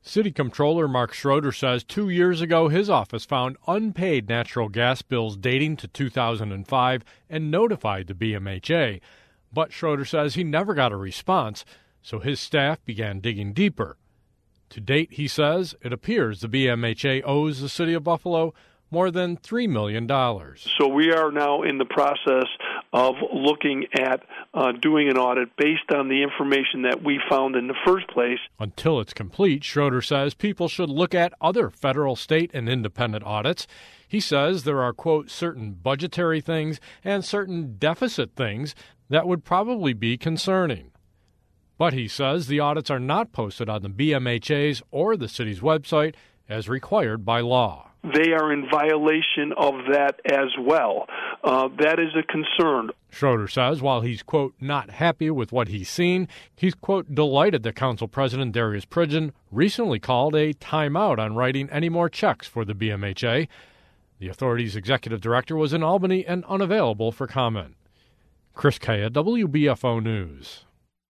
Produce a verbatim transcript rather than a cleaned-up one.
City Comptroller Mark Schroeder says two years ago his office found unpaid natural gas bills dating to two thousand five and notified the B M H A. But Schroeder says he never got a response, so his staff began digging deeper. To date, he says, it appears the B M H A owes the City of Buffalo more than three million dollars. So we are now in the process of looking at uh, doing an audit based on the information that we found in the first place. Until it's complete, Schroeder says people should look at other federal, state, and independent audits. He says there are, quote, certain budgetary things and certain deficit things that would probably be concerning. But he says the audits are not posted on the B M H A's or the city's website as required by law. They are in violation of that as well. Uh, that is a concern. Schroeder says while he's, quote, not happy with what he's seen, he's, quote, delighted that Council President Darius Pridgen recently called a timeout on writing any more checks for the B M H A. The authority's executive director was in Albany and unavailable for comment. Chris Kaya, W B F O News.